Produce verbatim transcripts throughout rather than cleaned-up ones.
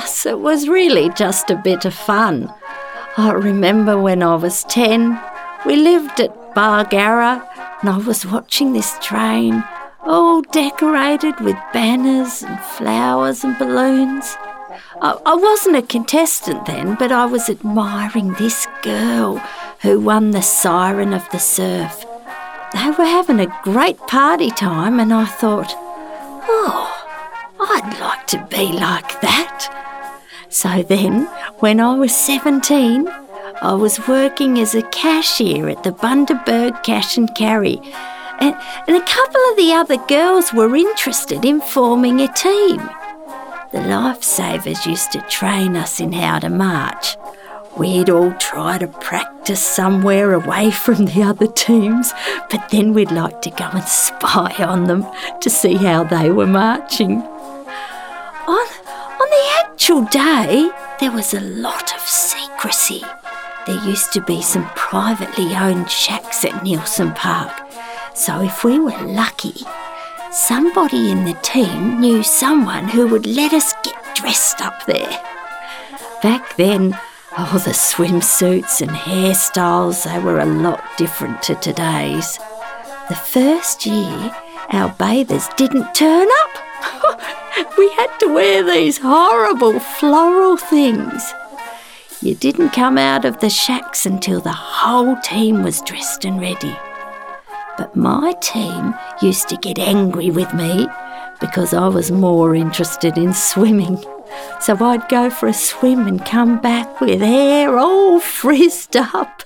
us. It was really just a bit of fun. I remember when I was ten, we lived at Bargarra and I was watching this train all decorated with banners and flowers and balloons. I, I wasn't a contestant then, but I was admiring this girl who won the Siren of the Surf. They were having a great party time and I thought, oh, I'd like to be like that. So then, when I was seventeen, I was working as a cashier at the Bundaberg Cash and Carry, and, and a couple of the other girls were interested in forming a team. The lifesavers used to train us in how to march. We'd all try to practice somewhere away from the other teams, but then we'd like to go and spy on them to see how they were marching. On, on the actual day, there was a lot of secrecy. There used to be some privately owned shacks at Neilson Park, so if we were lucky, somebody in the team knew someone who would let us get dressed up there. Back then, oh, the swimsuits and hairstyles, they were a lot different to today's. The first year, our bathers didn't turn up. We had to wear these horrible floral things. You didn't come out of the shacks until the whole team was dressed and ready. But my team used to get angry with me because I was more interested in swimming. So I'd go for a swim and come back with hair all frizzed up.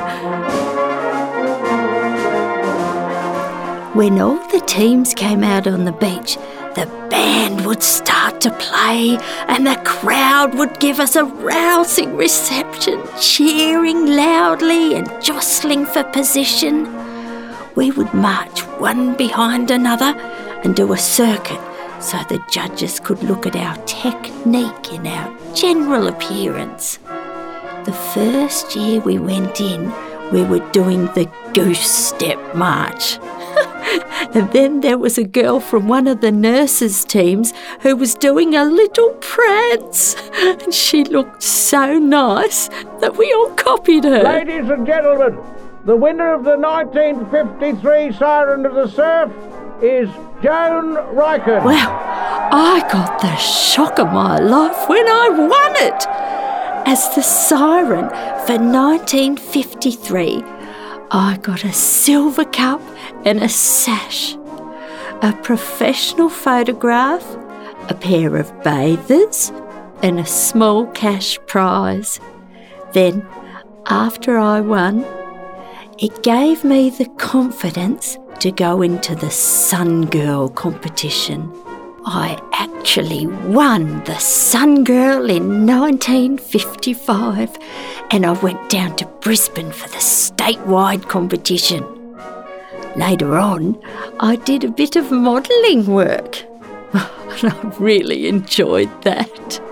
When all the teams came out on the beach, the band would start to play and the crowd would give us a rousing reception, cheering loudly and jostling for position. We would march one behind another and do a circuit so the judges could look at our technique and our general appearance. The first year we went in, we were doing the goose step march. And then there was a girl from one of the nurses' teams who was doing a little prance. And she looked so nice that we all copied her. Ladies and gentlemen, the winner of the nineteen fifty-three Siren of the Surf is Joan Ryken. Well, I got the shock of my life when I won it. As the Siren for nineteen fifty-three, I got a silver cup and a sash, a professional photograph, a pair of bathers, and a small cash prize. Then, after I won, it gave me the confidence to go into the Sun Girl competition. I actually won the Sun Girl in nineteen fifty-five and I went down to Brisbane for the statewide competition. Later on, I did a bit of modelling work and I really enjoyed that.